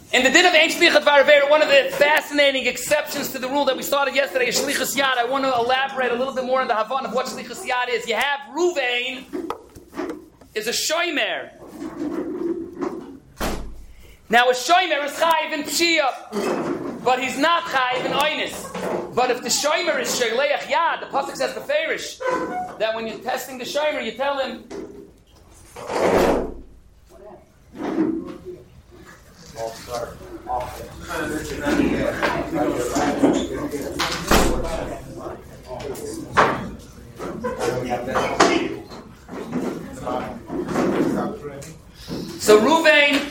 In the din of Ein Shlichus Varavera, one of the fascinating exceptions to the rule that we started yesterday is Shlichus Yad. I want to elaborate a little bit more on the Havon of what Shlichus Yad is. You have Ruvain is a shomer. Now a shomer is chayiv in pshia, but he's not chayiv in oinus. But if the shomer is sheleach yad, the pasuk says beferish that when you're testing the shomer, you tell him. So Ruvain.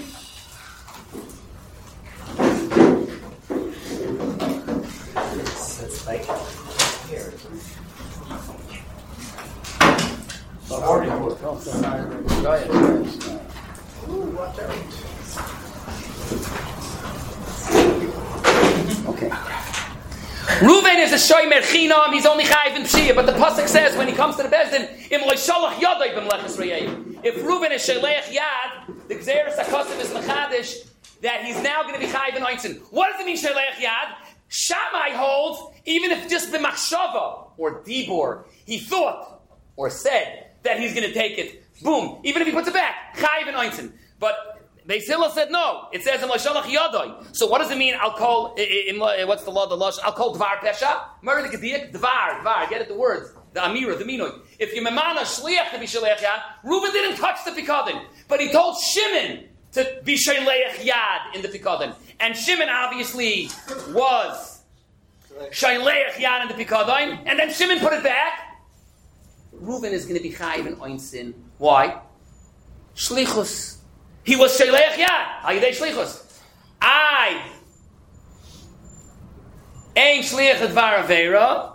Okay. Reuven is a shomer chinam. He's only chayiv in pshia, but the pasuk says when he comes to the bezdin, im loishalach yadai b'mleches reyayim. If Reuven is sheleich yad, the gzeres hakasav is mechadish that he's now going to be chayiv in oinsin. What does it mean sheleich yad? Shammai holds even if just the machshava or dibor he thought or said that he's going to take it. Boom. Even if he puts it back, chayiv in oinsin. But Beis Hillel said no. It says in Lashalach Yadai. So what does it mean? I'll call what's the law? The law. I'll call dvar pesha. Murder the gediak. Dvar. Get it? The words. The amira. The minoy. If you memana shliach to be shleich yad, Reuben didn't touch the pikadon, but he told Shimon to be shleich yad in the pikadon, and Shimon obviously was shleich yad in the pikadon, and then Shimon put it back. Reuben is going to be chayiv in oinsin. Why? Shlichus. He was sheleich yad. Hayidei shlichus. I ain't shliach advar avera.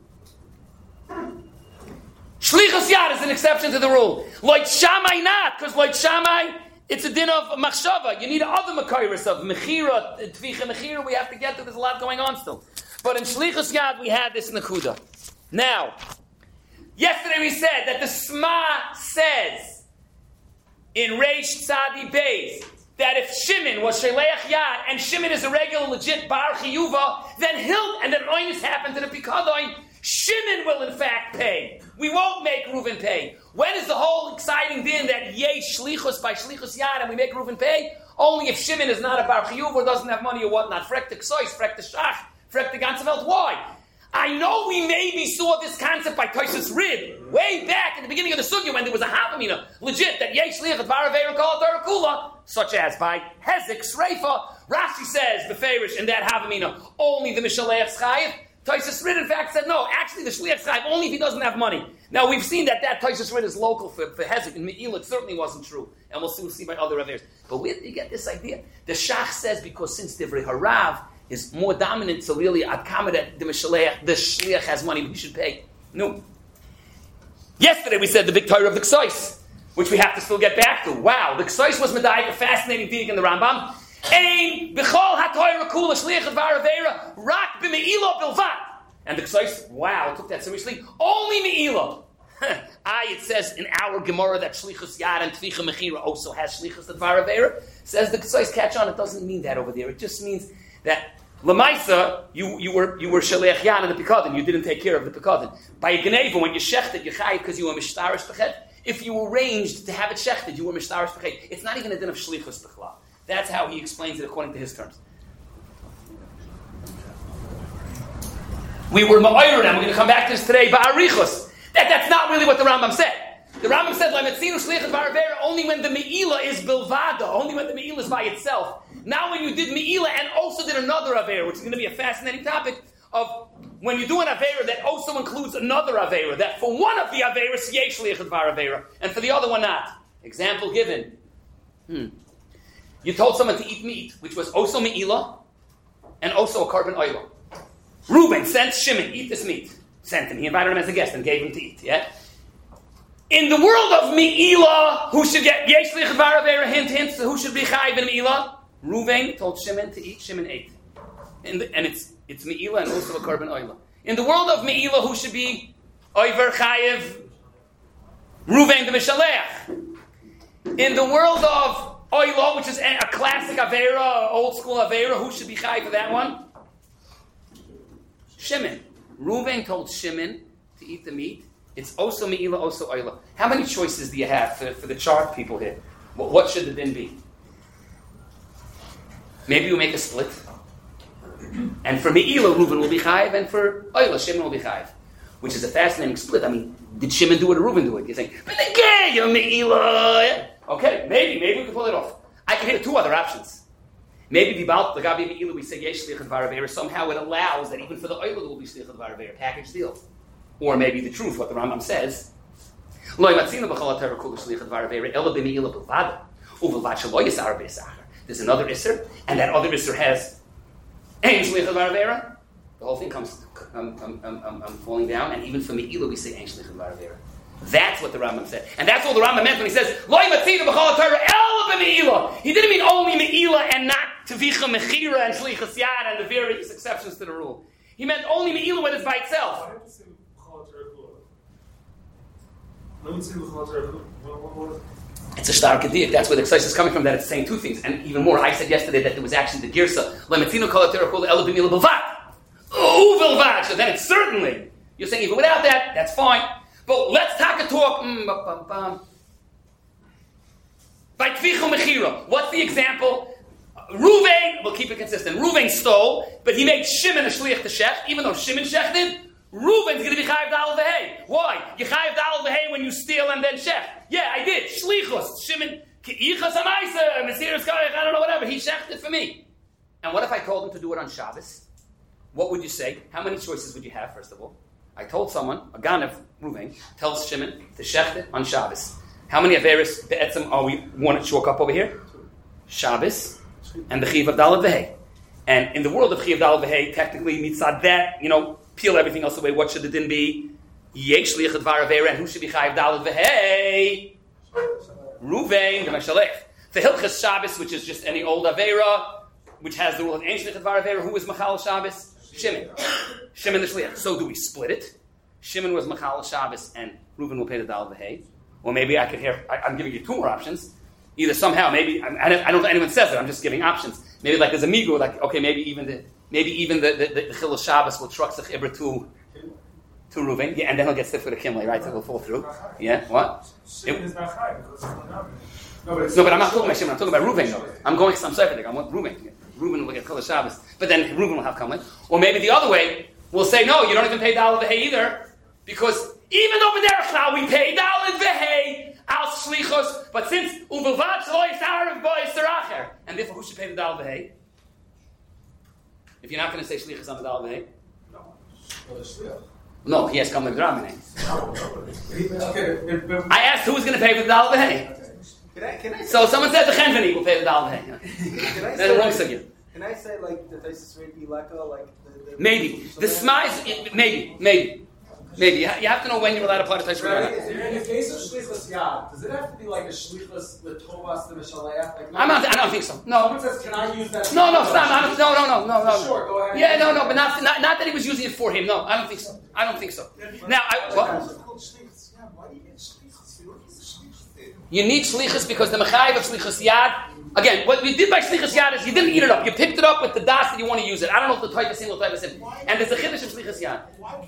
Shlichus yad is an exception to the rule. Like Shammai not, because like Shammai, it's a din of machshava. You need other makairis of mechira, tvicha mechira. We have to get to. There's a lot going on still. But in shlichus yad, we had this nakuda. Now, yesterday we said that the Sma says in Reish Tzadi Beis that if Shimon was sheleich yad and Shimon is a regular legit bar chiyuva, then and then oinus happened to the pikadon, Shimon will in fact pay. We won't make Reuven pay. When is the whole exciting din that yeh shlichus by shlichus yad and we make Reuven pay? Only if Shimon is not a bar chiyuva, doesn't have money or whatnot. Frek the ksois, frek the shach, frek the ganze Welt. Why? I know we maybe saw this concept by Tosfos Rid way back in the beginning of the sugya when there was a havamina legit that yesh liach advar avera kol adar kula, such as by Hezek Sreifa. Rashi says beferish in that havamina only the mishaleach chayiv. Tosfos Rid in fact said no, actually the shliach chayiv only if he doesn't have money. Now we've seen that Tosfos Rid is local for Hezek and Me'ila. It certainly wasn't true, and we'll soon see by other averes. But where did you get this idea? The Shach says because since Divrei Harav is more dominant, so really at that the shliach has money, we should pay. No. Yesterday we said the big Torah of the Ksois, which we have to still get back to. Wow, the Ksois was medayik, a fascinating thing in the Rambam. Ein b'chol ha'Torah kula shliach advar avera rak b'me'ila bilvat. And the Ksois, wow, took that seriously. Only me'ila. It says in our Gemara that shlichus yad and tvicha mechira also has shlichus advar avera. Says the Ksois, catch on. It doesn't mean that over there. It just means that Lamaisa, you were shaleach yan in the pikadon. You didn't take care of the pikadon. By a geneva, when you shechted, you chayiv because you were mishtarish b'chet. If you arranged to have it shechted, you were mishtarish b'chet. It's not even a din of shlichus b'chlal. That's how he explains it according to his terms. We were ma'ayron, and we're going to come back to this today. Ba'arichos. That's not really what the Rambam said. The Rambam said, "Lametzinu shlichus ba'arvera," only when the me'ila is bilvada, only when the me'ila is by itself. Now when you did Me'ila and also did another Aveira, which is going to be a fascinating topic of when you do an Aveira that also includes another Aveira, that for one of the Aveiras, yesh liach advar Aveira, and for the other one not. Example given. You told someone to eat meat, which was also Me'ila and also a carbon oil. Reuben sent Shimon, eat this meat. Sent him. He invited him as a guest and gave him to eat. Yeah? In the world of Me'ila, who should get yesh liach advar Aveira, hint, so who should be chayiv in Me'ila? Reuven told Shimon to eat, Shimon ate. And it's Me'ila and also a carbon oila. In the world of Me'ila, who should be Oiver Chayev? Reuven the Mishalech. In the world of Oilo, which is a classic Avera, old school Avera. Who should be chai for that one? Shimon. Reuven told Shimon to eat the meat. It's also me'ila, also oila. How many choices do you have for the chart people here? What should the din be? Maybe you make a split. And for me'ila, Reuven will be chayiv, and for oila, Shimon will be chayiv. Which is a fascinating split. I mean, did Shimon do it or Reuven do it? You're saying, but again, you're me'ila. Okay, maybe we can pull it off. I can hear two other options. Maybe the Gabi me'ila, we say yesh shlichut v'araveira. Somehow it allows that even for the oila there will be shlichut v'araveira, package deal. Or maybe the truth, what the Rambam says. There's another Isser, and that other Isser has Ein Shlichut V'Aravera. The whole thing comes falling down, and even for Me'ila we say Ein Shlichut V'Aravera. That's what the Rambam said. And that's all the Rambam meant when he says, he didn't mean only Me'ila and not Tevicha Mechira and Shlichus Yad and the various exceptions to the rule. He meant only Me'ila when it's by itself. It's a stark idea. That's where the exercise is coming from, that it's saying two things. And even more, I said yesterday that there was actually the girsa. So then it's certainly, you're saying even without that, that's fine. But let's talk. What's the example? Reuven, we'll keep it consistent. Reuven stole, but he made Shimon a shliach to shech, even though Shimon shechted. Reuven's going to be chayiv dal v'hei. Why? You chayiv dal v'hei when you steal and then shech. Yeah, I did. Shlichus. Shimon, ki'ichas ha'maisa, mesiras karech, I don't know, whatever. He shechted for me. And what if I told him to do it on Shabbos? What would you say? How many choices would you have, first of all? I told someone, a ganav, Reuven, tells Shimon to shecht it on Shabbos. How many averis be'etzim are we want to chalk up over here? Shabbos and the chiv of dal v'hei. And in the world of chiv dal v'hei, technically, mitzad that, peel everything else away. What should the din be? Yesh shlichut v'aravera, and who should be chayiv daled v'hei? Reuven, the Meshalech. The Hilchas Shabbos, which is just any old avera, which has the rule of ein shlichut v'aravera. Who is Machal Shabbos? Shimon. Shimon the shliach. So do we split it? Shimon was Machal Shabbos, and Reuven will pay the daled v'hei. Or maybe I could hear. I'm giving you two more options. Either somehow, maybe I don't know if anyone says it. I'm just giving options. Maybe like there's a migu, like okay, maybe even the Chil Shabbos will truck the Ibra to Reuven, yeah, and then he'll get stiff with a Kimley, right? So he'll fall through. Yeah, what? Shimon is not high. No, but I'm not talking about Shimon. I'm talking about Reuven. Though. I'm going some separate. I want Reuven. Reuven will get Chil Shabbos, but then Reuven will have Kimley. Or maybe the other way, we'll say no, you don't even pay Daled V'hei either, because even over there, we pay Daled V'hei al Shlichos, but since Uvelvad Shlo Yisarav Bo Yisaracher, and therefore who should pay the Daled V'hei? If you're not going to say shlichus on the dal v'hei, no, he has come with Rabbi. I asked who's going to pay for the dal v'hei. So someone said the chenveni will pay the dal v'hei. That's wrong sugya. Can I say like the Taisus Reiki Leka, like the maybe the smize? Maybe. You have to know when you're allowed to apply the Taisus Reiki. In the case of shlichus yad, does it have to be like a shlichus l'tovas the Mishaleach? I don't think so. No. Someone says, "Can I use that?" No, stop. No. Sure, go ahead. Yeah, no, but not that he was using it for him. No, I don't think so. Now, you need shlichus because the mechayiv of shlichus yad. Again, what we did by shlichus yad is you didn't eat it up. You picked it up with the das that you want to use it. I don't know if the type is single, type is sim. And there's a chiddush of shlichus yad.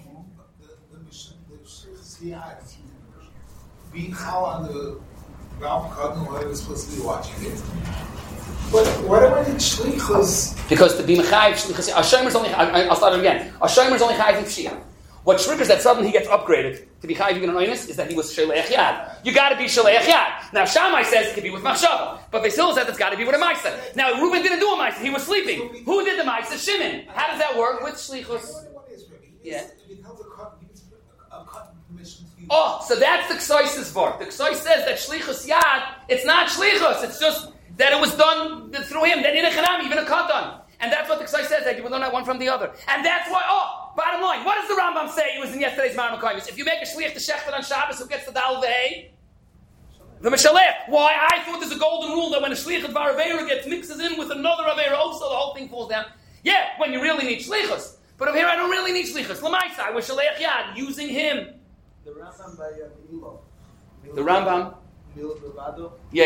Being how on the ground cardinal where we're supposed to be watching it. But what do I need shlichus? Because to be mechayiv shlichus yad, Hashemer's only. I'll start it again. Hashemer's only chayiv in pshia. What triggers that suddenly he gets upgraded to be chayiv even an oinus is that he was sheleach yad. You got to be sheleach yad. Now Shammai says it could be with machshava, but Basil says it's got to be with a ma'isa. Now Reuben didn't do a ma'isa; he was sleeping. Who did the ma'isa? Shimon. How does that work with shlichus? Yeah. Oh, so that's the Ksai's vart. The Ksai says that shlichus yad, it's not shlichus, it's just that it was done through him, that in a chanami, even a katan. And that's what the Ksai says, that you will learn that one from the other. And that's why, bottom line, what does the Rambam say? It was in yesterday's Mar Makaymis. If you make a shliach to shechted on Shabbos, who gets the dal v'hei? The Meshalech. Why? I thought there's a golden rule that when a shliach of Varaveira gets mixes in with another Aveira, also the whole thing falls down. Yeah, when you really need shlichus. But over here, I don't really need shlichus. L'maisa, I was shaleach yad, using him. The Rambam by Milo. The Rambam? Milo Bravado. Yeah.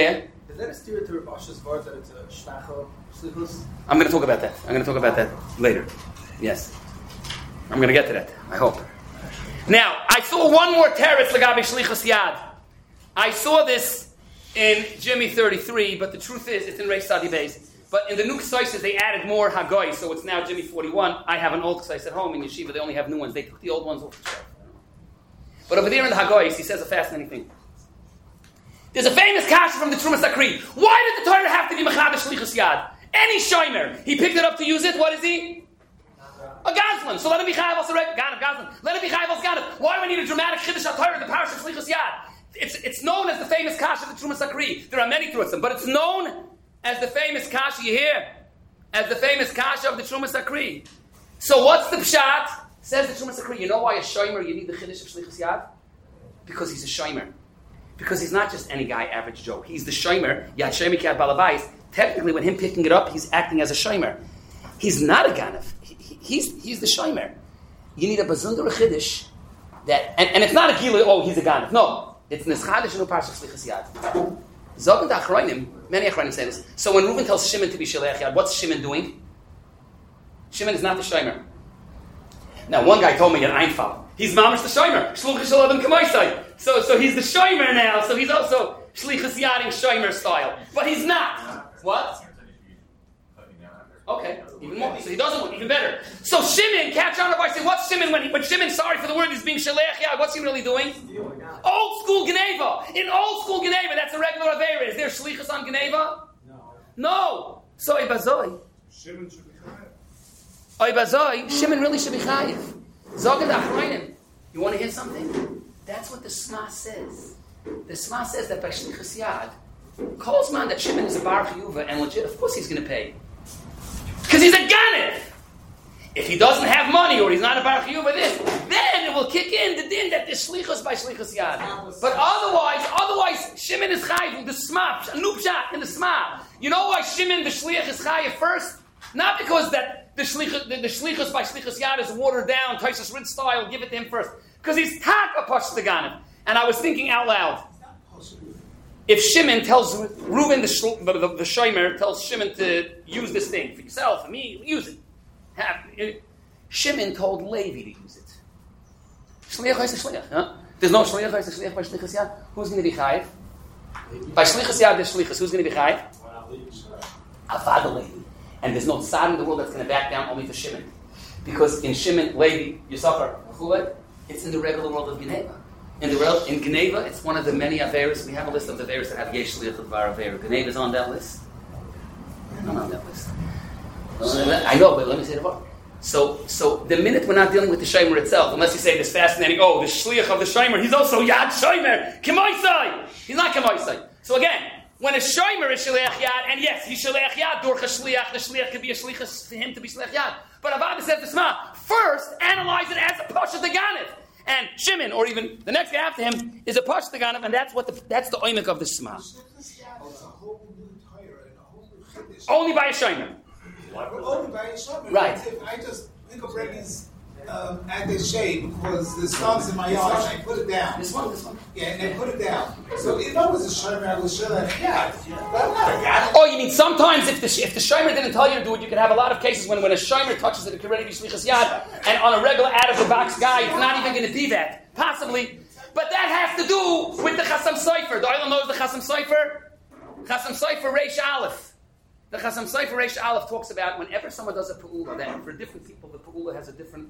Is that a steer to Rav Asher's word that it's a shtacha shlichus? I'm going to talk about that. Later. Yes. I'm going to get to that, I hope. Now, I saw one more teretz legabe shlichus yad. I saw this in Jimmy 33, but the truth is, it's in Reish Sadi Beis. But in the new Ksaisis, they added more Hagoy, so it's now Jimmy 41. I have an old Ksais at home in Yeshiva, they only have new ones. They took the old ones off the shelf. But over there in the Hagoy, he says a fascinating thing. There's a famous kasha from the Trumas Akri. Why did the Torah have to be Mechadash Shlichus Yad? Any shomer, he picked it up to use it, what is he? A Gazlan. So let him be Chayav also Gazlan. Let him be Chayav also Ganav. Why do I need a dramatic Chiddush HaTorah in the parish of Shlichus Yad? It's known as the famous kasha of the Trumas Akri. There are many through them, but it's known as the famous kasha, you hear? As the famous kasha of the Trumas Akri. So what's the pshat? Says the Trumas Akri, you know why a shomer you need the Chiddush of Shlichus Yad? Because he's a shomer. Because he's not just any guy, average Joe. He's the shomer, Yad Shomer Ki Yad Balabais. Technically, with him picking it up, he's acting as a shomer. He's not a ganav. He's the shomer. You need a bazunder chiddush that, and it's not a gilu. Oh, he's a ganav. No, it's neschadish and uparsha shlichus yad. Zogen da'achronim. Many achronim say this. So when Reuven tells Shimon to be shaleach yad, what's Shimon doing? Shimon is not the shomer. Now, one guy told me an Einfall. He's mamish the shomer. Shluchas shaladim k'maisai. So he's the shomer now. So he's also shlichus yading shomer style, but he's not. What? Okay, even more. So he doesn't want, even better. So Shimon, catch on by saying, what's Shimon when Shimon, sorry for the word, is being shaleach yad, what's he really doing? Old school Geneva. In old school Geneva, that's a regular Aveira. Is there shlichus on Geneva? No. So Ibazoi. Shimon should be Ibazoi, Shimon really should be chayiv. Zogan Achroinim. You want to hear something? That's what the Sma says. The Sma says that by shlichus yad, calls man that Shimon is a bar chiyuva and legit, of course he's going to pay. Because he's a ganef. If he doesn't have money or he's not a bar chiyuva, then it will kick in the din that there's shlichus by shlichus yad. But otherwise, Shimon is chayiv, the Sma, nupshat in the Sma. You know why Shimon, the shliach, is chayiv first? Not because that the shlichus by shlichus yad is watered down, Taisus Rid style, give it to him first. Because he's tak a pash the ganef. And I was thinking out loud. If Shimon tells Reuven, the shomer, tells Shimon to use this thing for yourself, for me, use it. Shimon told Levi to use it. Shliach is a shliach. Huh? There's no shliach is a shliach by shlichus yad. Who's going to be chayiv? By shlichus yad, there's shlichus. Who's going to be chayiv? Avad Levi. And there's no tzad in the world that's going to back down only for Shimon. Because in Shimon, Levi, Yisachar, it's in the regular world of Geneva. In Geneva, it's one of the many Averas. We have a list of the Averas that have Yesh Shliach of Var Avera. Geneva is on that list. Not on that list. I know, but let me say the word. So the minute we're not dealing with the Shomer itself, unless you say this fascinating, the Shliach of the Shomer, he's also Yad Shomer, K'moisai. He's not K'moisai. So again, when a Shomer is Shliach Yad, and yes, he's Shliach Yad, Dorcha Shliach, the Shliach could be a Shliach for him to be Shliach Yad. But Avada said to Sma, first analyze it as a Pasha Deganev. And Shimon, or even the next guy after him, is a Pasha Deganev, and that's the oimik of the Sma. Only by a Shomer. Only by a Shomer. Right. I just think of Reggie's at the shade because the stones in my yard, I put it down. This one. Yeah, and I put it down. So if I was a Shomer, I would show that. Yeah, but I'm not a guy. Oh, you mean sometimes if the Shomer didn't tell you to do it, you could have a lot of cases when a Shomer touches it, it could already be shlichus yad, and on a regular out-of-the-box guy, it's not even going to be that. Possibly. But that has to do with the Chasam Sofer. The Olam knows the Chasam Sofer? Chasam Sofer Reish Aleph. The Chasam Sofer Reish Aleph talks about whenever someone does a Pa'ula, that for different people, the Pa'ula has a different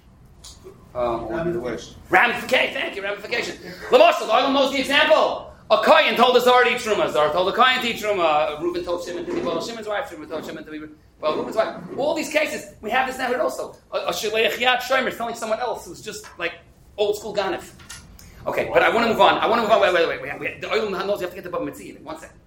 ramification. Thank you, ramification. L'moshel, the Olam knows the example. A Kohen told the Zara to eat Truma. Zara told the Kohen to eat Truma. Reuven told Shimon to be well. Shimon's wife. Shimon told Shimon to be well. Reuven's wife. All these cases, we have this now here also. A Shleich Yad Shomer telling someone else who's just like old school Ganef. Okay, but I want to move on. Wait. The Olam knows you have to get the Bava Metzia. One second.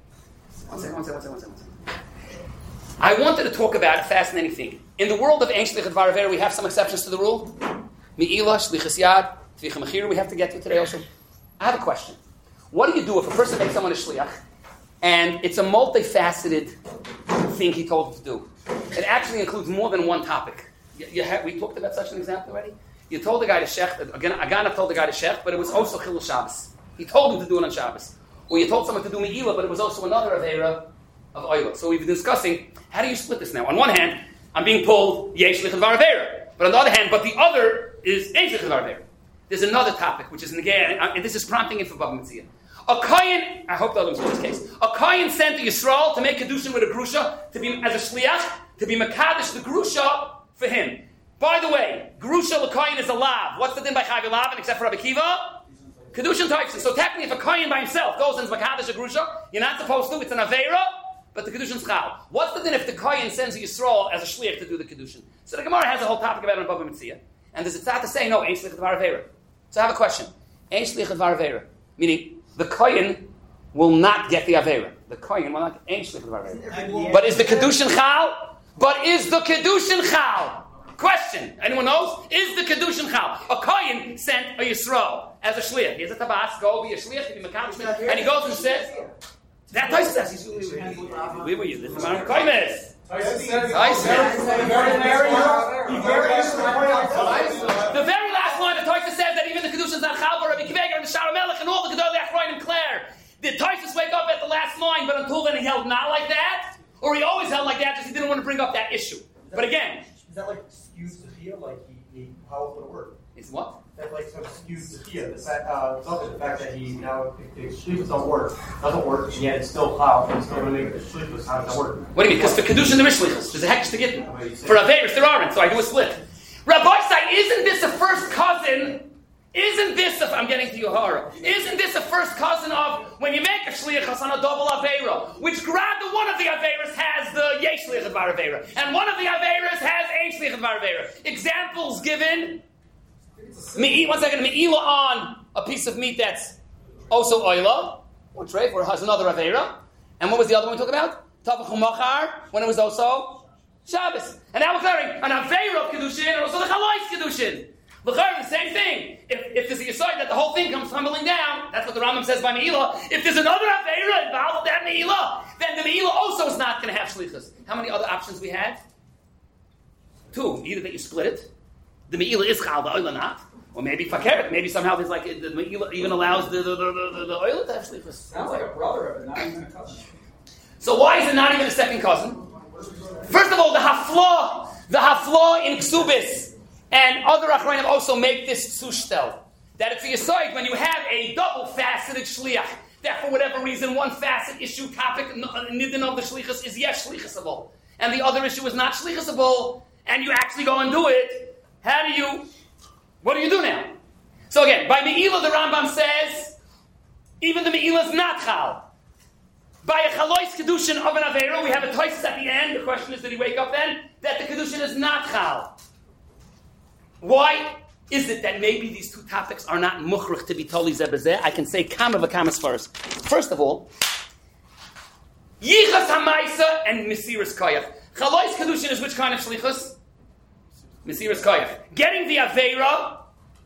I wanted to talk about a fascinating thing. In the world of Ein Shlichut Var Avera, we have some exceptions to the rule. Mi'ila, Shlichus Yad, Tvicha Mechira, we have to get to today also. I have a question. What do you do if a person makes someone a shliach, and it's a multifaceted thing he told him to do? It actually includes more than one topic. We talked about such an example already. You told the guy to shech, again, Aganav told the guy to shech, but it was also Chilul Shabbos. He told him to do it on Shabbos. or you told someone to do Me'ila, but it was also another Aveira of Oila. So we've been discussing, how do you split this now? On one hand, I'm being pulled Yesh Lich Dvar Aveira. But on the other hand, the other is Ein Lich Dvar Aveira. There's another topic, which is Negei, and this is prompting it for Baba Metzia. A Kohen, I hope the other one's in this case, a Kohen sent to Yisrael to make Kedushin with a Grusha, to be, as a Shliach, to be Mekadosh the Grusha for him. By the way, Grusha l'Kohen is a Lav. What's the din by Chayav Lavin except for Rabbi Kiva? Kedushin Taifsin. So technically, if a Kohen by himself goes and is Mekadosh a Grusha, you're not supposed to, it's an Aveira, but the Kedushin's Chal. What's the din if the Kohen sends a Yisrael as a Shliach to do the Kedushin? So the Gemara has a whole topic about it in Baba Metzia, and there's a tzad to say, no, Ein Shliach Dvar Aveira. So I have a question. Ein Shliach Dvar Aveira. Meaning, the Kohen will not get the Aveira. The Kohen will not get Ein Shliach Dvar Aveira. But is the Kedushin Chal? But is the Kedushin Chal? Question. Anyone knows? Is the Kedushin Chal? A Kohen sent a Yisrael as a Shliach. He has a Tabas, go be a Shliach, be Mekadosh, and he goes and says, that Tosh says, where were you? This is Maram Koimes. The very last line of Tosh says that even the Kedushin is not Chal, but Rabbi Kiveger and the Shara Melech and all the Gedolei Achronim and Claire. Did Tosh wake up at the last line, but until then he held not like that? Or he always held like that, just he didn't want to bring up that issue. But again, is that like skewed Sophia? Like how would it work? It's what? That's like some skewed Sophia. The fact that he now, if the shlichus doesn't work, and yet it's still cloud, and it's still going to make the shlichus. How does that work? What do you mean? Because for Kedushin there is shlichus. There's a hekesh to get them. For Averis there aren't, so I do a split. Rabbi Sai, isn't this a first cousin? Isn't this I'm getting to Yohara. Isn't this a first cousin of when you make a shlichus on a double Aveira, which rather one of the Aveiras has the Yesh Shliach Dvar Aveira, and one of the Aveiras has Ein Shliach Dvar Aveira. Examples given. One second, Me'ila on a piece of meat that's also oila, which right, or has another Aveira. And what was the other one we talked about? Tavachum Machar, when it was also Shabbos. And now we're clearing an Aveira of Kedushin and also the Chalais Kedushin. The same thing. If there's a Yesod that the whole thing comes tumbling down, that's what the Rambam says by Me'ila. If there's another Aveira involved with that Me'ila, then the Me'ila also is not going to have shlichus. How many other options we had? Two. Either that you split it, the Me'ila is Chal, the Oila not, or maybe Fakeret. Maybe somehow there's like the Me'ila even allows the Oila to have shlichus. Sounds like a brother of it, not even a cousin. So why is it not even a second cousin? First of all, the hafla in Ksubis and other Achronim also make this sushtel. That it's a Yesod when you have a double-faceted shliach, that for whatever reason, one facet issue topic, nidin of the shlichus is yes shlichusable, and the other issue is not shlichusable, and you actually go and do it. What do you do now? So again, by Me'ila the Rambam says, even the Me'ila is not Chal. By a Chalois Kedushin of an Aveira, we have a Toises at the end. The question is, did he wake up then? That the Kedushin is not Chal. Why is it that maybe these two topics are not Mukhrich to be totally zebezeh? I can say Kama v'Kamas first. First of all, Yichas HaMaisa and Mesiras Koyach. Chalois Kedushin is which kind of Shlichus? Mesiras Koyach. Getting the Aveira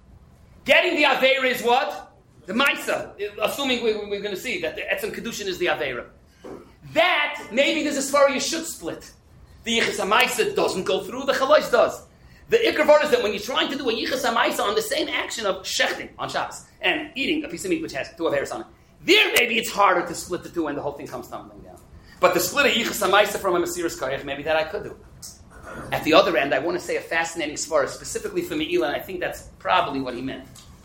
is what? The Maisa, assuming we're going to see that the Etzem Kedushin is the Aveira. That, maybe there's a svara you should split. The Yichas HaMaisa doesn't go through, the Chalois does. The Ikar Vart is that when you're trying to do a Yichas HaMaisa on the same action of shechting on Shabbos and eating a piece of meat which has two Aveiros on it, there maybe it's harder to split the two and the whole thing comes tumbling down. But to split a Yichas HaMaisa from a Mesiras Koyach, maybe that I could do. At the other end, I want to say a fascinating svara, specifically for Me'ila, and I think that's probably what he meant.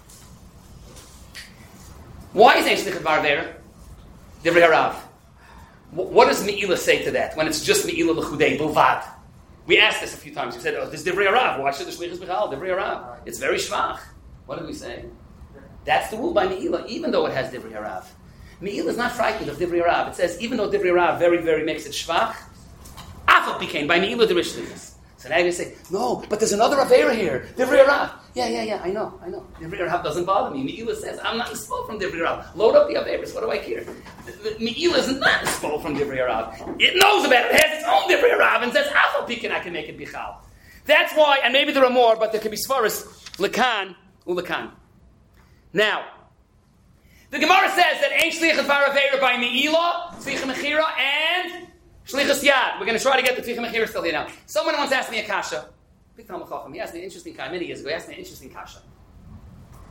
Why is Ein Shliach Dvar Aveira? Divrei Harav. What does Me'ila say to that when it's just Me'ila l'chudei b'lvad? We asked this a few times. We said, "Oh, this Divrei Harav. Why should the shlichus be chal? Divrei Harav. It's very shvach." What did we say? That's the rule by Me'ila, even though it has Divrei Harav. Me'ila is not frightened of Divrei Harav. It says even though Divrei Harav very, very makes it shvach, afal became by Me'ila Divrei shlichus. So now you say, no, but there's another Aveira here. Divrei Harav. Yeah, I know. Divrei Harav doesn't bother me. Me'ila says, I'm not spoiled from Divrei Harav. Load up the Aveiras. What do I care? Me'ila is not spoiled from Divrei Harav. It knows about it. It has its own Divrei Harav and says, Afal Pikin, I can make it Bichal. That's why, and maybe there are more, but there can be Svaras, Lakan, Ulakan. Now, the Gemara says that Ein Shliach Dvar Aveira by Me'ila, Tzvicha Mechira, and Shlichus Yad. We're going to try to get the Tzvicha Mechira still here now. Someone once asked me a kasha. Big Talmud Chacham. He asked me an interesting kasha. Many years ago, he asked me an interesting kasha.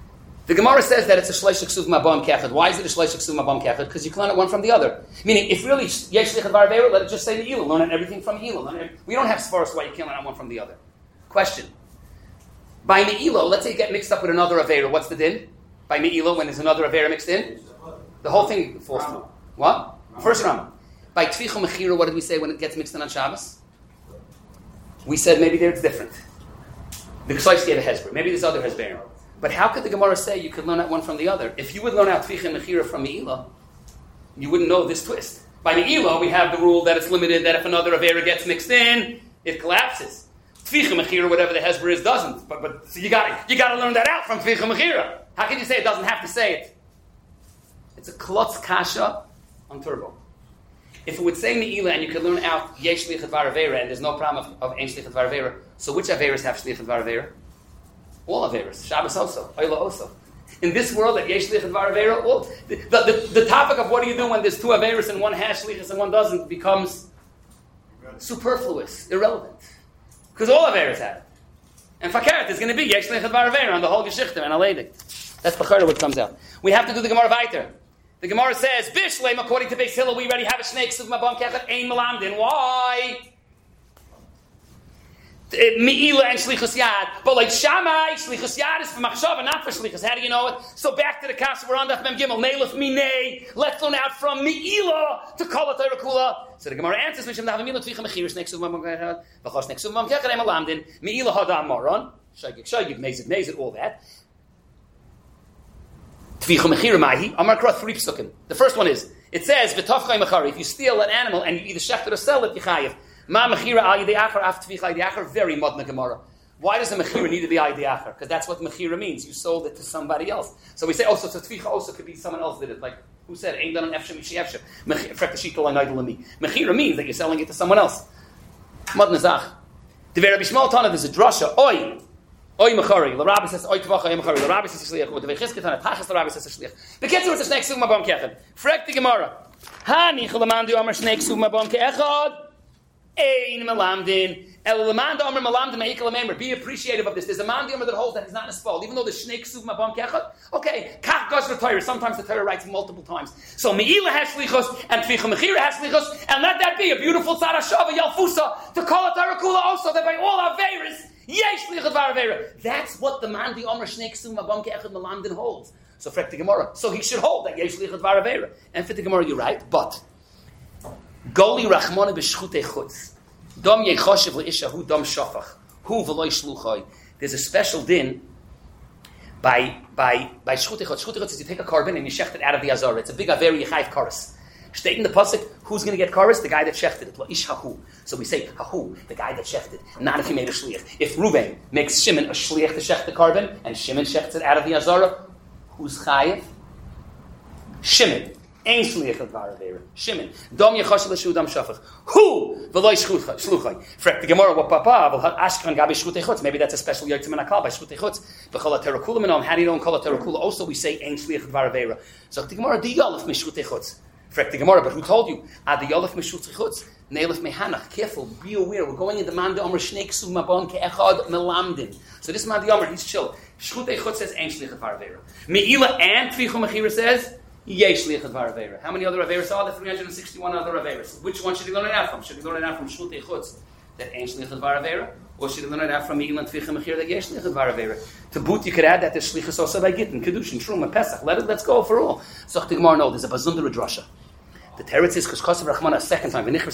The Gemara says that it's a shleish ksuv mabam kechad. Why is it a shleish ksuv mabam kechad? Because you can learn it one from the other. Meaning, if really yesh lichad varavera, let it just say Me'ilah. Learn everything from Me'ilah. We don't have svaros why you can't learn one from the other. Question. By Me'ilah, let's say you get mixed up with another avera. What's the din? By Me'ilah, when there's another avera mixed in? The whole thing falls through. What? First Rama. By Tficha Mechira, what did we say when it gets mixed in on Shabbos? We said maybe there it's different. The Ksais gave a Hezbollah. Maybe there's other Hezbollah. But how could the Gemara say you could learn out one from the other? If you would learn out Tficha and Mechira from Me'ilah, you wouldn't know this twist. By Me'ilah, we have the rule that it's limited, that if another Avera gets mixed in, it collapses. Tficha Mechira, whatever the Hezbollah is, doesn't. But so you got to learn that out from Tficha Mechira. How can you say it doesn't have to say it? It's a klotz kasha on turbo. If it would say Me'ilah and you could learn out Yesh Lichad Varavera and there's no problem of Ein Shlichad Varavera, so which Averas have Shlichad Varavera? All Averas. Shabbos also. Oila also. In this world, at Yesh Lichad Varavera, the topic of what do you do when there's two Averas and one has Shlichas and one doesn't becomes superfluous, irrelevant. Because all Averas have it. And Fakert is going to be Yesh Lichad Varavera on the whole Geschichte and Aleidik. That's Bechara what comes out. We have to do the Gemara weiter. The Gemara says, Bishleim, according to Beis Hillel, we already have a snake, Suv Mabam Kechet, Ein Melamdin. Why? Me'ilah and Shlichus Yad. But like Shammai, Shlichus Yad is for Machshava, not for Shlichus. How do you know it? So back to the Kasha, we're on Daf Mem Gimel. Neilef Minei. Let's learn out from Me'ilah to Kol HaTorah Kula. So the Gemara answers, Mishim Dav Me'ilah Tvicha Mechir, snake, Suv Mabam Kechet, V'chos snake, Suv Mabam Kechet, Ein Melamdin. Me'ilah Hadam Moron. Shagig, Nezid, all that. The first one is, it says, if you steal an animal and you either shecht it or sell it, you chayiv. Ma mechira al yedei achar af tvicha yedei achar, very modern Gemara. Why does the mechira need to be al yedei achar? Because that's what mechira means. You sold it to somebody else. So we say, so tvicha also could be someone else did it. Like, who said, ain't done an efshem ishi efshem. Mechira means that you're selling it to someone else. Modern zach. The Rabbi Shmuel Tana, there's a drasha, oi mechari. The Rabbi says, oi tvacha, oi mechari. The Rabbi says, shliach. The Vechizkit Tana, tachas, the Rabbi says, shliach. The kids are the snake suv mabam kechad. Frek the Gemara. Hani chalaman du amar snake suv mabam kechad. Ein melamdin. El lamand amar melamdin meikal amember. Be appreciative of this. There's a man that holds that he's not in a spall. Even though the snake suv mabam kechad. Okay, kach goes for Torah. Sometimes the Torah writes multiple times. So Me'ilah has shlichos and Tvicha Mechira has shlichos, and let that be a beautiful tzara shava yalfusa to call it Torah kula also that by all averis. That's what the man the Omer Shnei Ksum Mabam Ke'echad Melamdin holds. So frek the Gemara. So he should hold that Yesh Lichad Varavera. And for the Gemara, you're right. But Goli Rachmana b'Shchutei Chutz Dom Yechoshev leIshahu Dom Shafach Hu v'Loi Shluchai. There's a special din by Shchutei Chutz. Shchutei Chutz is you take a carbon and you shecht it out of the Azara. It's a big Averi Yechayiv Karas. State in the pasuk, who's going to get kares? The guy that shechted it. Ish hahu. So we say hahu, the guy that shechted. Not if he made a shliach. If Reuven makes Shimon a shliach to shech the carbon, and Shimon shechts it out of the azara, who's chayiv? Shimon. Ein shliach of varavera. Shimon. Dom yechashe l'shu dam shafach. Who? V'loi shluchai. Frek the Gemara, what papa? V'lhat ashkan gabi shchutei chutz. Maybe that's a special yotzim and akal by shchutei chutz. V'chol ha'terakula menom. How do you know in kol ha'terakula? Also we say ein shliach of varavera. So the Gemara, di yalef mishchutei chutz. Frek the Gemara, but who told you? Adi yalef mishchutei chutz. Neilef mehanach. Careful, be aware. We're going in the man de omer shnei ksum mabon ke'echad melamdin. So this man de omer, he's chill. Shchutei chutz says ein shliach of varavera. Me'ilah and Tvicha Mechira says yesh shliach of varavera. How many other averas are there? 361 other averas. Which one should he learn it out from? Should he learn it out from Shchutei chutz that ein shliach of varavera? Or should he learn it out from Me'ilah and Tvicha Mechira that yesh shliach of varavera? To boot, you could add that there's shlichus also by Gittin, Kedushin, Truma, Pesach. Let's go for all. So the Gemara, no, there's a bazundra drasha. The teretz is because Kosev Rachmana a second time. And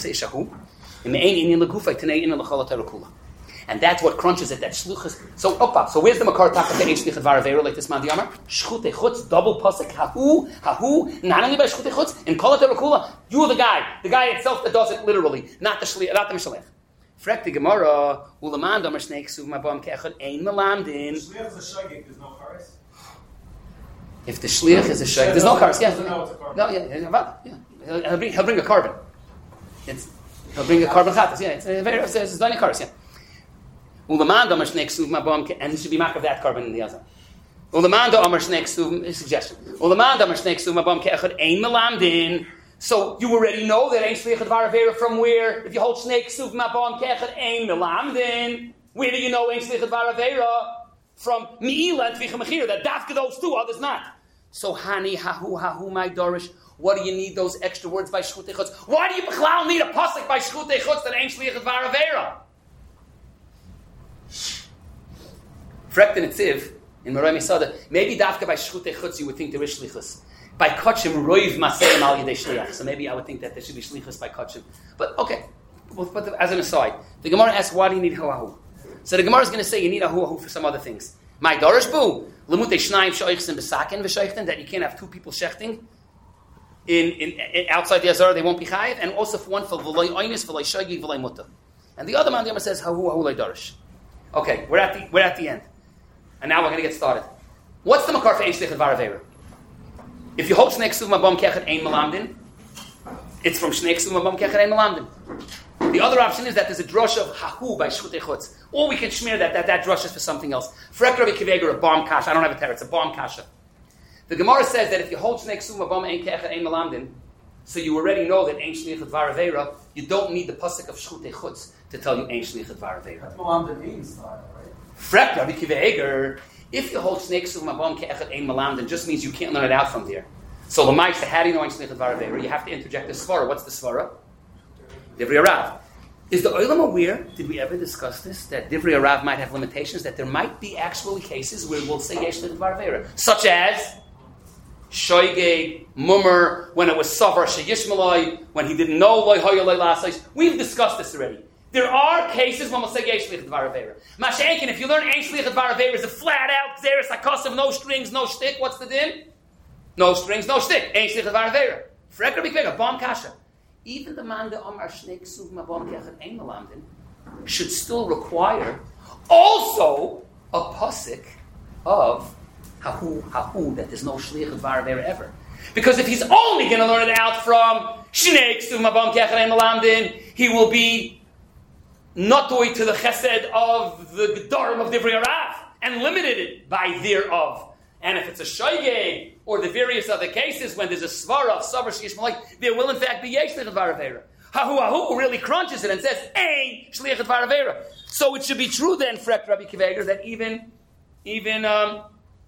that's what crunches it. That shluchas. So where's the makar taka to shlichad varavera like this man the Amar? Shchutei chutz, double pasuk hahu. Not only by shchutei chutz in kol haterakula. You're the guy itself that does it literally, not the mishalech. Frek the Gemara ulaman damar snake suv mabam ke'echad ein melamdin. Shliach is a shagig. There's no kares. If the shliach is a shagig, there's no kares. Yeah. He'll bring a carbon. He'll bring a carbon chatas. Yeah, it's done in cars. Yeah. Ulamanda amar shnei ksuv mabam, and he should be mark of that carbon in the other. Ulamanda amar shnei ksuv suggestion. Ulamanda amar shnei ksuv mabam ke'echad ein melamdin. So you already know that ein shlichad varavera from where? If you hold shnei ksuv mabam ke'echad ein melamdin, where do you know ein shlichad varavera? from Mi'ila and Tvicha Mechira, that dafka those two, others not. So Hani, Hahu, my Dorish, what do you need those extra words by Shchutei Chutz? Why do you B'chlal need a pasuk by Shchutei Chutz that ain't Shliach Dvar Avera? Frekt and Etziv, in Maroi Mesada, maybe dafka by Shchutei Chutz you would think there is Shlichus. By Kachim, Roiv Maseim Al Yedei Shliach. So maybe I would think that there should be Shlichus by Kachim. But okay, we'll put as an aside. The Gemara asks, why do you need Hahu? So the Gemara is going to say you need a Hahu for some other things. My Dorish Bu, Lemutei Shnaim Shoichsim B'Saken V'Sheichten, that you can't have two people shechting in outside the Azara, they won't be chayiv, and also for one for V'loi Oynis, V'loi Shoigi, V'loi Mutta. And the other man, the Gemara says Hahu Lei Dorish. Okay, we're at the end, and now we're going to get started. What's the makar for Ein Shliach Dvar Avera? If you hold Shnei Ksuv Mabam Kechet Ein Melamdin, it's from Shnei Ksuv Mabam Kechet Ein Melamdin. The other option is that there's a drush of Hahu by Shchutei Chutz. Or we can shmear that drush is for something else. Frek Rabbi Kiveger, a bomb kasha. I don't have a teretz, it's a bomb kasha. The Gemara says that if you hold Shnei Ksuv Mabam Ein Kechet Ein Melamdin, so you already know that Ein Shliach Dvar Avera, you don't need the pasuk of Shchutei Chutz to tell you Ein Shliach Dvar Avera. That's Melamdin Ein style, right? Frek Rabbi Kiveger, if you hold Shnei Ksuv Mabam Kechet Ein Melamdin, just means you can't learn it out from there. So the Ma'aseh, how do you know Ein Shliach Dvar Avera? You have to interject the svara. What's the svara? Divrei Rav. Is the Olam aware, did we ever discuss this, that Divrei Rav might have limitations, that there might be actually cases where we'll say Yesh Shliach Dvar Avera, such as Shoigeg, Mummer, when it was Savar Sheyishmalai, when he didn't know Loi Hoya Loi Lasais. We've discussed this already. There are cases when we'll say Yesh Shliach Dvar Avera. Masha'enkin, if you learn Ein Shliach Dvar Avera is a flat out Xeris HaKosav, no strings, no shtick, what's the din? No strings, no shtick. Ein Shliach Dvar Avera. Frek Rabbi Kiveger, bomb kasha. Even the man that Amar Shnei Ksuv Mabam Kechet Ein Melamdin should still require also a pasuk of Hahu, that there's no Shliach Dvar Avera ever. Because if he's only going to learn it out from Shnei Ksuv Mabam Kechet Ein Melamdin, he will be notoi to the chesed of the Gedarim of Divrei Rav and limited it by thereof. And if it's a shoygeg or the various other cases when there's a svara of savar sheish malay, there will in fact be yesh shliach dvar avera. Hahu really crunches it and says ein shliach dvar avera. So it should be true then, Frek Rabbi Kiveger, that even the man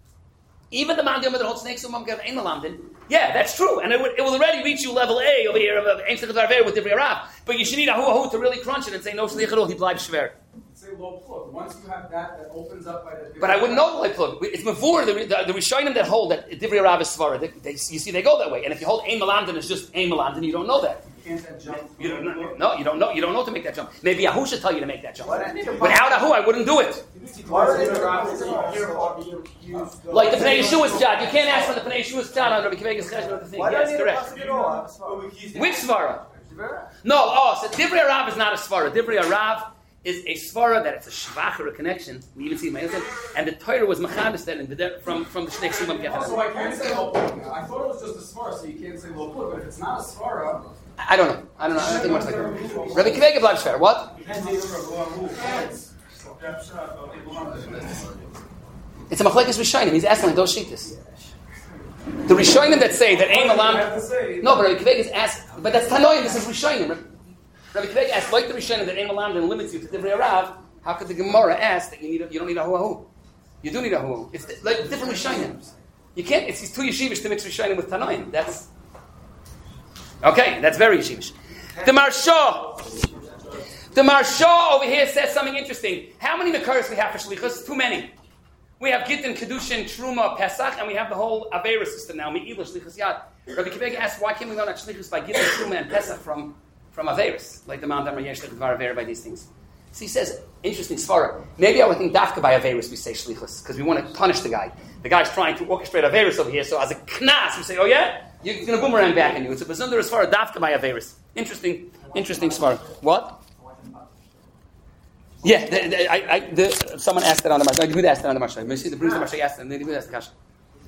that holds snakes umam gav ein melamdin, yeah, that's true, and it will already reach you level A over here of ein shliach dvar avera with Divrei Rav. But you should need Hahu to really crunch it and say no shliach at all. He bleibt shver. Say low plug. Once you have that opens up by the. But I wouldn't know the low plug. It's before the Rishonim that hold that Divrei Rav is svara. You see, they go that way. And if you hold ein melamdin is just ein melamdin, you don't know that. You can't jump. You don't know. You don't know to make that jump. Maybe Yahu should tell you to make that jump. Without Yahu, I wouldn't do it. Like the Pnei Yeshua's job. You can't ask for the Pnei Yeshua's job on Rabbi Kiveger's cheshbon of the thing. Yes, correct. Which svara? No. So Divrei Rav is not a svara. Divrei Rav is a svara that it's a shvach or a connection. We even see my husband, and the Torah was machadis that from the Shnei Ksuv Mabam Kechet. So I can't say low plug. I thought it was just a svara, so you can't say low plug. But if it's not a svara, I don't know. I don't think much like that. Rabbi Kiveger bleibt shver. What? It's a machlekes Rishonim. He's asking like those shittas. The Rishonim that say that ein melamdin. No, but Rabbi Kiveger is asked. But that's Tanoim. This is Rishonim. Rabbi Kiveger asks, like the Rishonim that ein melamdin limits you to Divrei Rav. How could the Gemara ask that you don't need a Hahu? You do need a Hahu. It's like different Rishonim. You can't. It's these two yeshivish to mix Rishonim with Tanoim. That's okay. That's very yeshivish. The Marsha over here says something interesting. How many makaros we have for shlichus? Too many. We have Gittin, Kedushin, Truma, Pesach, and we have the whole Avera system now. Me'ilah, Shlichus Yad. Rabbi Kiveger asks, why can't we learn shlichus by Gittin, Truma, and Pesach from Averis, like the Mount Amar Yesh Dvar Avera by these things? So he says, interesting svara. Maybe I would think dafka by Averis we say shlichus because we want to punish the guy. The guy's trying to orchestrate Averis over here, so as a knas we say, oh yeah, you're going to boomerang back on you. It's a bezunder svara dafka by Averis. Interesting svara. What? Yeah, someone asked that on the Marsha. Who asked that on the Marsha? You see the Bruce Marsha asked, and then who asked the Kasha?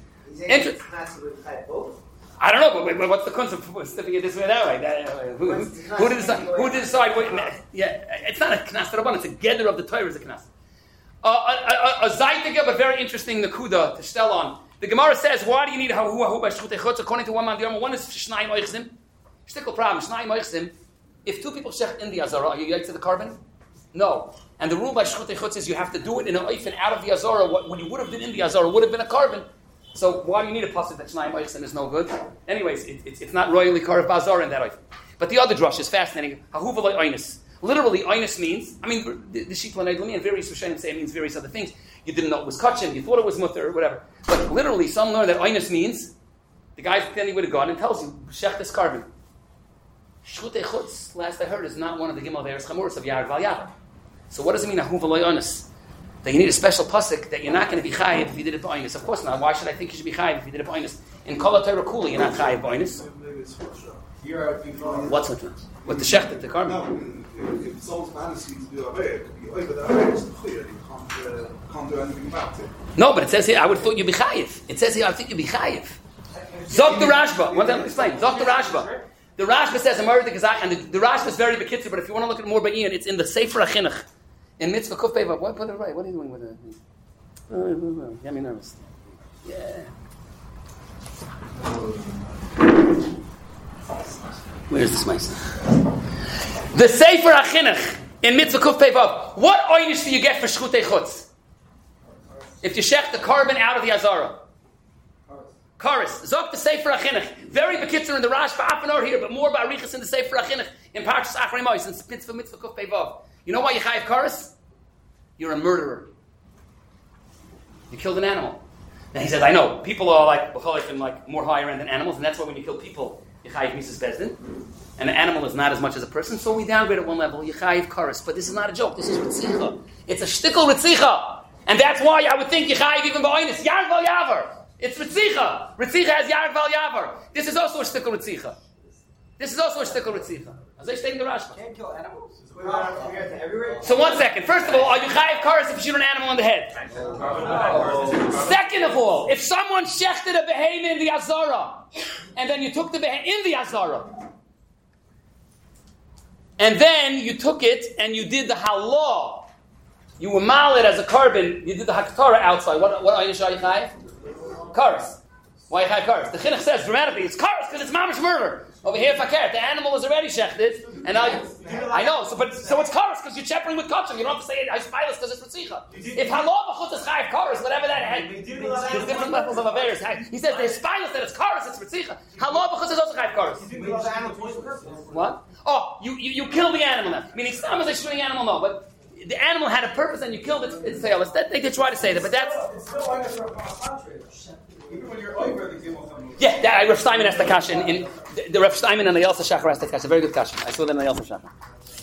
I don't know, but what's the concept of stepping it this way or that way? Who did decide? Yeah, it's not a knas rabban. It's a gather of the Torah is a knas. A zaytiga, but very interesting nakuda to stell on. The Gemara says, why do you need a hahu by shchutei chutz? According to one man, the other one is shnayim oichzim. Shtickle problem, shnayim oichzim. If two people shech in the azara, are you yikes to the carbon? No. And the rule by Shchutei Chutz is you have to do it in an oifen out of the Azara. What you would have been in the Azara would have been a carbon. So why do you need a pasuk that Shnayim Oichen is no good? Anyways, it's not royally carved Azara in that oifen. But the other drush is fascinating. Hahuva lo oinus. Literally, oinus means, the Shikla Neidlami and various Rishonim say it means various other things. You didn't know it was kachim, you thought it was mutter, or whatever. But literally, some learn that oinus means the guy's standing with a gun and tells you, shech this carbon. Shchutei Chutz, last I heard, is not one of the Gimel Ve'eres Chamuros of Yarek Val Yavar. So what does it mean, Ahuva lo oinus? That you need a special pasuk that you're not going to be chayiv if you did it b'oinus. Of course not. Why should I think you should be chayiv if you did it b'oinus? In Kol HaTorah Kula, you're not chayiv b'oinus. What's with that? With the shech, the carbon? No, if someone's fantasy to do away, it could be over the away, you can't do anything about it. No, but it says here, I would have thought you'd be chayiv. It says here, I think you'd be chayiv. Zok the Rashba. What did I explain? Zok the Rashba. The Rashba says, and the Rashba is very bekitzer, but if you want to look at it more by Ian, it's in the Sefer HaChinuch. In Mitzvah Kuf Peivav. What put it right? What are you doing with it? You got me nervous. Yeah. Where's this mice? The Sefer HaChinuch in Mitzvah Kuf Peivav. What oynish do you get for Shchutei Chutz? If you shech the carbon out of the Azara. Karis. Zok the Sefer HaChinuch. Very bekitzer in the Rashba Afanor here, but more by Arichas in the Sefer HaChinuch in Parshas Achrei Mos in Mitzvah Kuf Peivav. You know why you chayiv karis? You're a murderer. You killed an animal. Now he says, I know, people are like more higher end than animals, and that's why when you kill people, you chayiv Mrs. Bezdin. And an animal is not as much as a person, so we downgrade at one level, you chayiv karis. But this is not a joke, this is ritzicha. It's a shtickle ritzicha. And that's why I would think you chayiv even ba'oinus. Yarek Val Yavar. It's ritzicha. Ritzicha has Yarek Val Yavar. This is also a shtickle ritzicha. This is also a shtickle ritzicha. As I stated in the Rashba. Can't kill animals? So 1 second. First of all, are you chayiv karis if you shoot an animal in the head? Second of all, if someone shechted a behemoth in the Azara, and then you took the behemoth in the Azara, and then you took it and you did the halah, you were malid as a carbon, you did the haktara outside. What aynish are you chayiv? Karis. Why you chayiv karis? The chinuch says dramatically, it's karis because it's mamish murder. Over here, fakir, the animal was already shechted, and now I know. So it's karas because you're shepherding with kachim. You don't have to say it. I spilus because it's ritzicha. If halal b'chutz is chayiv karas, whatever that has, there's different levels of averis. He says there's spilus that it's karas, it's ritzicha. Halal b'chutz is also chayiv karas. What? Oh, you kill the animal now. Meaning, some is a shooting animal, no, but the animal had a purpose and you killed it. It's failus. They try to say that, but that's. It's still like a contrary. Even when you're over the Gimel. Yeah, Rav Steinman asked the kasha in the Rav Steinman and the Yelsa Shachar asked the kasha. Very good kasha. I saw them in the Yelsa Shachar.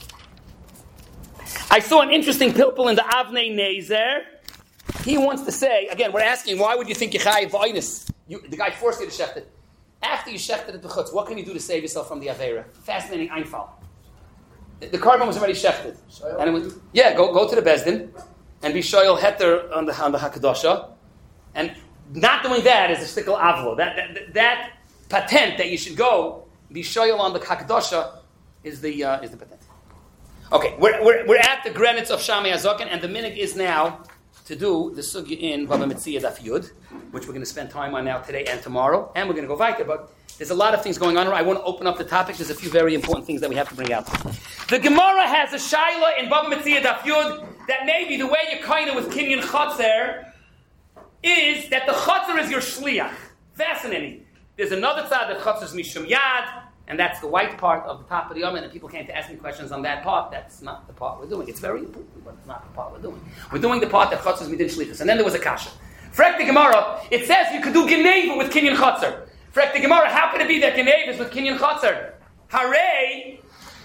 I saw an interesting pilpul in the Avnei Nezer. He wants to say, again, we're asking, why would you think you chayiv v'oinus? The guy forced you to shecht it. After you shechted it b'chutz, what can you do to save yourself from the Aveira? Fascinating Einfall. The carbon was already shechted. And it was, go to the Bezdin and be shoyel heter on the Hakadosha. And not doing that is a shtickle avlo. That patent that you should go be shoyel on the Hakadosha is the patent. Okay, we're at the Grenitz of Shamei Azokin, and the minig is now to do the sugya in Baba Metzia Daf Yud, which we're going to spend time on now today and tomorrow, and we're going to go weiter. But there's a lot of things going on here. I want to open up the topics. There's a few very important things that we have to bring out. The Gemara has a shaila in Baba Metzia Daf Yud that maybe the way you kind of with Kinyan Chotzer is that the Chotzer is your shliach. Fascinating. There's another side that Chotzer is Mishum Yad, and that's the white part of the top of the Yom, and people came to ask me questions on that part. That's not the part we're doing. It's very important, but it's not the part we're doing. We're doing the part that Chotzer is Midin Shlichus. And then there was a kasha. Frek the Gemara, it says you could do Geneva with Kinyan Chotzer. Frek the Gemara, how could it be that Geneva is with Kinyan Chotzer? Hare,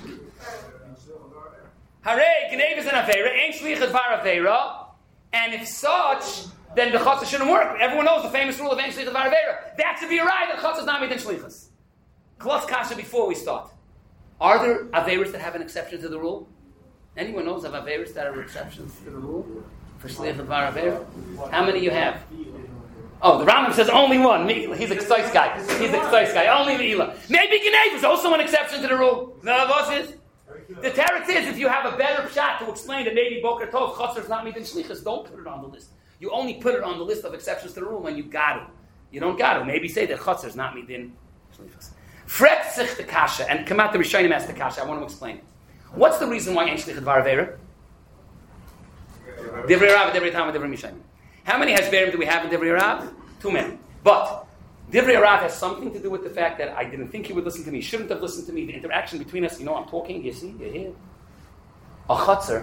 Geneva is an Aveira, Ein Shlichus Var Aveira, and if such, then the Chotzer shouldn't work. Everyone knows the famous rule of Ein Shlichus Var Aveira. That should be right, that Chotzer is not Midin Shlichus. Klas kasha before we start. Are there Aveiros that have an exception to the rule? Anyone knows of Aveiros that are exceptions to the rule? For Shliach Var Aveira? How many you have? Oh, the Rambam says only one. He's a Ktsois guy. Only Meila. Maybe Geneva is also an exception to the rule. No, boss is. The teretz is if you have a better shot to explain that maybe Boker Tov, Chotzer is not Midin Shlichus, don't put it on the list. You only put it on the list of exceptions to the rule when you got it. You don't got it. Maybe say that Chotzer is not Midin Shlichus. Frek sich the kasha, and come out the Rishonim ask the kasha. I want to explain. What's the reason why Ein Shlichut Var Aveira? Divrei Rav, Divrei Tam, Divrei Mishayim. How many Hashberim do we have in Divrei Rav? 2 men. But Divrei Rav has something to do with the fact that I didn't think he would listen to me. He shouldn't have listened to me. The interaction between us, I'm talking, you see, you hear. A chutzner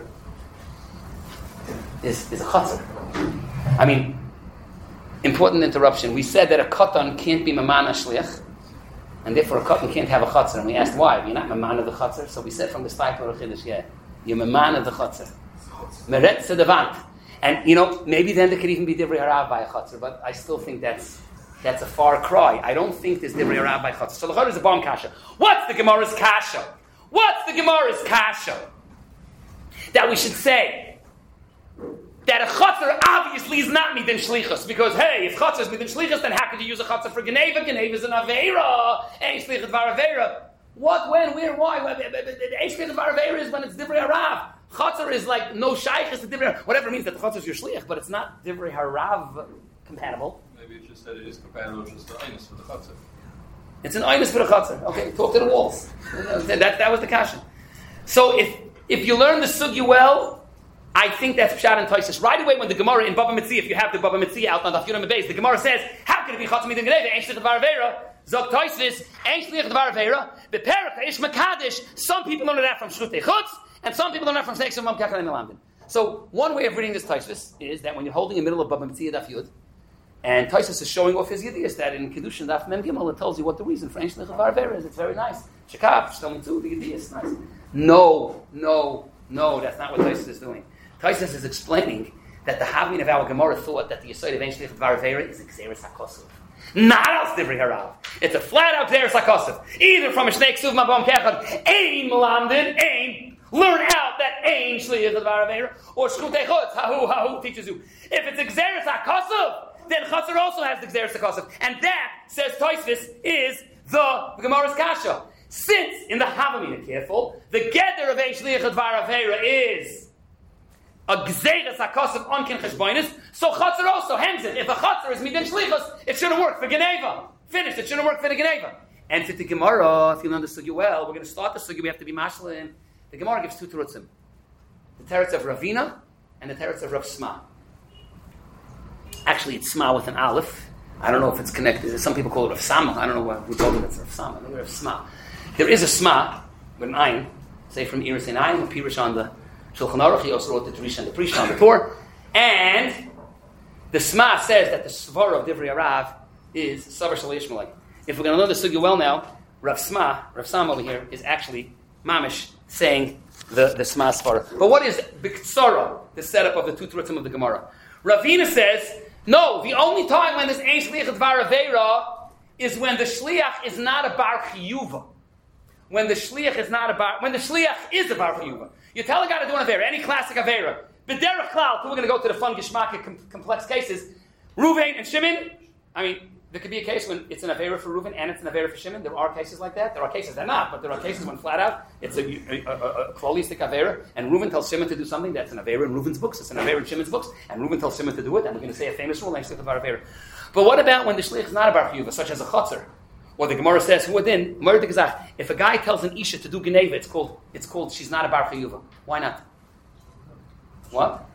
is a chutzner. I mean, important interruption. We said that a katan can't be mamana shliach, and therefore a katan can't have a chutzner. And we asked why. You're not mamana the chutzner. So we said from the start of the Chiddush, you're mamana the chutzner. Meret sedavant. And, maybe then there could even be Divrei Harav by a chutzner, but I still think that's a far cry. I don't think there's Divrei Harav by chutzner. So the Chor is a bomb kasha. What's the Gemara's kasha? That we should say that a chutzner obviously is not midin shlichus, because hey, if chutzner is midin shlichus, then how could you use a chutzner for geneva? Geneva is an aveira, ain't shlichus var aveira. What, when, where, why? Ain't shlichus var aveira is when it's Divrei Harav. Chutzner is like no shaykhs to Divrei Harav. Whatever means that the chutzner is your shliach, but it's not Divrei Harav compatible. Maybe it's just that it is compatible, just the einus for the chutzner. It's an einus for the chutzner. Okay, talk to the walls. That was the kasha. So if you learn the sugya well, I think that's Pshat and Tosfos. Right away when the Gemara in Baba Metzia, if you have the Baba Metzia out on the Yudam Beis, the Gemara says, how can it be Chatzim Midin Geneva? Ein Shliach Dvar Aveira. Zog Tosfos, Ein Shliach Dvar Aveira. Beperach Ish Makadish. Some people learn that from Shrutei Chutz, and some people learn that from Snakes of Mam Kakal and Melamdin. So one way of reading this Tosfos is that when you're holding in the middle of Baba Metzia Daf Yud, and Tosfos is showing off his Yiddius, that in Kiddushin Daf Mem Gimel it tells you what the reason for Ein Shliach Dvar Aveira is. It's very nice. Shekaf, Shtomim too, the Yiddius, nice. No, that's not what Tosfos is doing. Tosfos is explaining that the Havmin of our Gemara thought that the Yesod of Ein Shliach Dvar Aveira is Gzeres HaKosov. Not else Divrei Harav. It's a flat-out Gzeres HaKosov. Either from a Shnei Ksuv Mabam Kechad, Ein Melamdin, Ein, learn out that Ein Shliach Dvar Aveira, or Shchutei Chutz, Hahu teaches you. If it's a Gzeres HaKosov, then Chatzar also has the Gzeres HaKosov. And that, says Tosfos, is the Gemara's Kasha. Since, in the Havamina, careful, the Geder of Ein Shliach Dvar Aveira is a Gzeres HaKosov on Kin Cheshbonis, so Chatzar also hangs it. If a Chatzar is Midin Shlichus, it shouldn't work for Geneva. Finished, it shouldn't work for the Geneva. And for the Gemara, if you learn the Sugya well, we're going to start the Sugya, we have to be mashlim. The Gemara gives 2 terutzim. The teretz of Ravina and the teretz of Rav Sma. Actually, it's Sma with an Aleph. I don't know if it's connected. Some people call it Rav Sama. I don't know who told me that's Rav Sama. Rav Sma. There is a Sma with an Ayin, say from Iris and Ayin, with Pirish on the Shulchan Aruch. He also wrote the Teresh and the Prish on the Torah. And the Sma says that the Svara of Divrei Harav is Savar Shal Yishmalei. If we're going to learn the Sugya well now, Rav Sama over here, is actually Mamish saying the Sma Svara. But what is B'Ktsara, the setup of the 2 terutzim of the Gemara? Ravina says, no, the only time when there's Ein Shliach Dvar Aveira is when the Shliach is not a Bar Chiyuva. When the Shliach is a Bar Chiyuva. You tell a guy to do an Aveira, any classic Aveira. B'derech Klal, we're going to go to the fun Geshmaka complex cases. Reuven and Shimon, there could be a case when it's an Aveira for Reuven and it's an Aveira for Shimon. There are cases like that. There are cases they're not, but there are cases when flat out it's a Klolistic Aveira, and Reuven tells Shimon to do something that's an Aveira in Reuven's books, it's an Aveira in Shimon's books, and Reuven tells Shimon to do it, and we're going to say a famous rule, and about Aveira. But what about when the Shliach is not a Bar Chiyuva, such as a Chatzar? Or the Gemara says, if a guy tells an Isha to do Geneva, it's called she's not a Bar Chiyuva. Why not? What?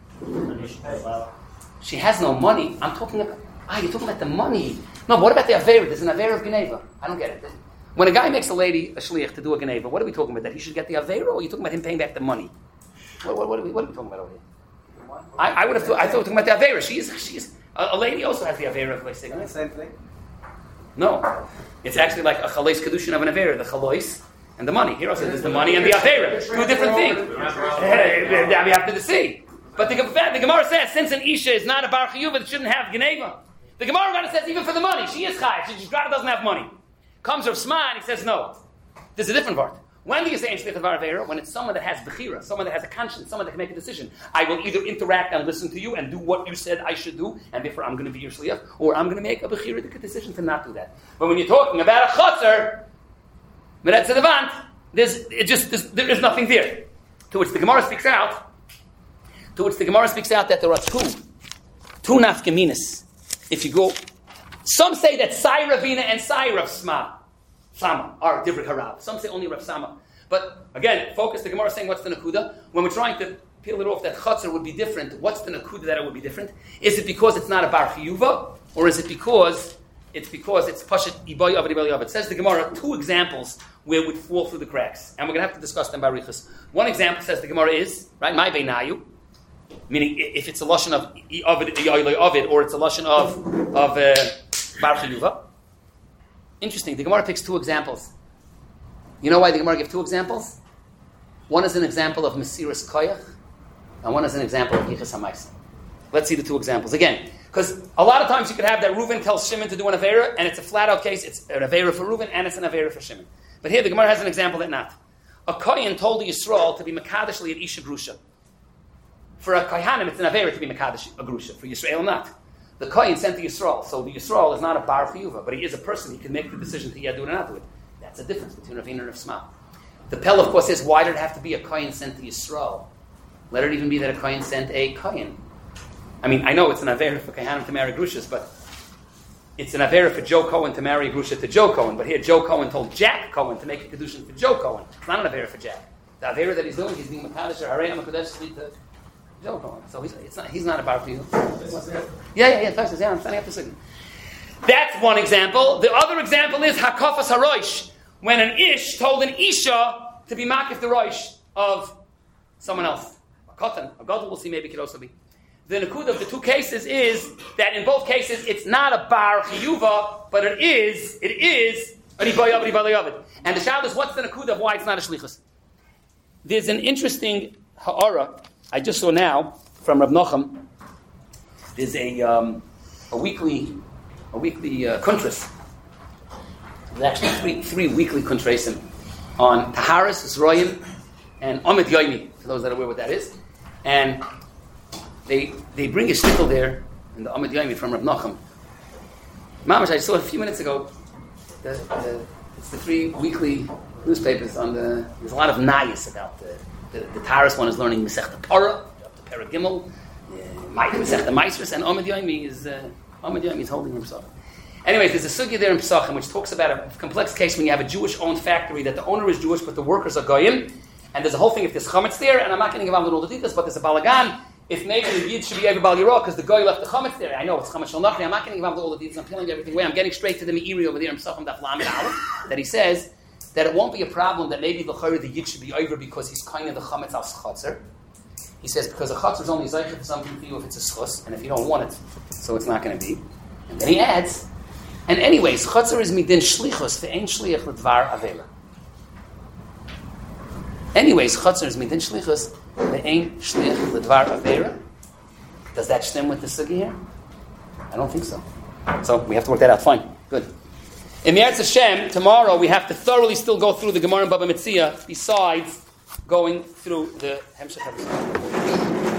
She has no money. You're talking about the money. No, what about the Aveira? There's an Aveira of Geneva. I don't get it. When a guy makes a lady a shliach to do a Geneva, what are we talking about? That he should get the Aveira, or are you talking about him paying back the money? What are we talking about over here? I thought we were talking about the Aveira. She's a lady also has the Aveira of Leisig. Same thing? No. It's actually like a Chalois Kedushin of an Aveira, the Chalois and the money. Here also there's the money and the Aveira. 2 different things. We have to see. But the Gemara says, since an Isha is not a Bar Chiyuva, it shouldn't have Geneva. The Gemara says, even for the money, she is Chayiv. She just doesn't have money. Comes Rav Sma and he says, no. There's a different part. When do you say Ein Shliach Dvar Aveira? When it's someone that has Bechira, someone that has a conscience, someone that can make a decision. I will either interact and listen to you and do what you said I should do, and therefore I'm going to be your Shliach, or I'm going to make a Bechira decision to not do that. But when you're talking about a Chatzar, Meret Sedavant, there is nothing there. To which the Gemara speaks out that there are two nafkaminas. If you go, some say that Sai Ravina and Sai Rav Sama are Divrei Harav. Some say only Rav Sama. But again, focus. The Gemara is saying what's the nakuda when we're trying to peel it off, that chatzar would be different. What's the nakuda that it would be different? Is it because it's not a bar chiyuva, or is it because it's pashat ibay avid ibay avid? It says the Gemara 2 examples where it would fall through the cracks, and we're going to have to discuss them by Riches. One example says the Gemara is right my beinayu, meaning if it's a lashon of avid or it's a lashon of bar chiyuva. Interesting. The Gemara picks 2 examples. You know why the Gemara gives 2 examples? One is an example of Mesiras Koyach, and one is an example of Yichus HaMaisa. Let's see the 2 examples. Again, because a lot of times you could have that Reuven tells Shimon to do an Aveira, and it's a flat-out case, it's an Aveira for Reuven, and it's an Aveira for Shimon. But here the Gemara has an example that not. A Kohen told the Yisrael to be Mekadosh Li at Isha Grusha. For a Kohanim, it's an Aveira to be Mekadosh a Grusha. For Yisrael, not. The Kohen sent the Yisrael, so the Yisrael is not a Bar Chiyuva, but he is a person. He can make the decision to do it or not do it. That's the difference between Ravina and Rav Sma. The Pell, of course, says, why did it have to be a Kohen sent to Yisrael? Let it even be that a Kohen sent a Kohen. I mean, I know it's an Avera for Kohanim to marry Grushas, but it's an Avera for Joe Cohen to marry Grusha to Joe Cohen. But here, Joe Cohen told Jack Cohen to make a Kedushin for Joe Cohen. It's not an Avera for Jack. The Avera that he's doing, he's being Makadosh or Harei HaMakodesh to Joe Cohen. So he's not a bar for you. Yeah. I'm standing up to second. That's one example. The other example is Hakafas HaRoish, when an Ish told an Isha to be Makif the Roish of someone else. A Katan, a Gadol, we'll see, maybe could also be. The Nakud of the 2 cases is that in both cases it's not a Bar Chiyuva, but it is an Ibayavad, Ibayavad. And the Shabbos is what's the Nakud of why it's not a Shlichus? There's an interesting Ha'ara I just saw now from Rav Nochem. There's a weekly kuntras. There's actually three weekly kuntrasim on Taharis, Zroyim, and Omid Yoimi, for those that are aware what that is. And they bring a shtickle there in the Omid Yoimi from Rav Nochem. Mamash, I saw a few minutes ago, it's the 3 weekly newspapers on there's a lot of nayas about the Taharis one is learning Masechta Parah, the Parah Gimel, Masechta Maisros, and Omid Yoimi is holding himself. Anyways, there's a sugya there in Pesachim which talks about a complex case when you have a Jewish-owned factory that the owner is Jewish but the workers are Goyim, and there's a whole thing if there's chametz there, and I'm not getting involved in all the details, but there's a balagan if maybe the Yid should be over Bal Yirah because the Goy left the chametz there. I know it's chametz shel nachri. I'm not getting involved in all the details. I'm telling you everything away. I'm getting straight to the Meiri over there in Pesachim Daf Lamed Aleph that he says that it won't be a problem that maybe the Yid should be over because he's kind of the chametz al schotzer. He says because a chotzer is only zeicher for something for you if it's a schus, and if you don't want it, so it's not going to be. And then he adds, and anyways, chotzer is midin shlichus ve'ein shliach l'dvar avela. Anyways, chotzer is midin shlichus ve'ein shliach l'dvar avela. Does that stem with the sugi here? I don't think so. So we have to work that out. Fine, good. In Me'eretz Hashem, tomorrow we have to thoroughly still go through the Gemara and Baba Metzia besides going through the Hemshech HaBisah.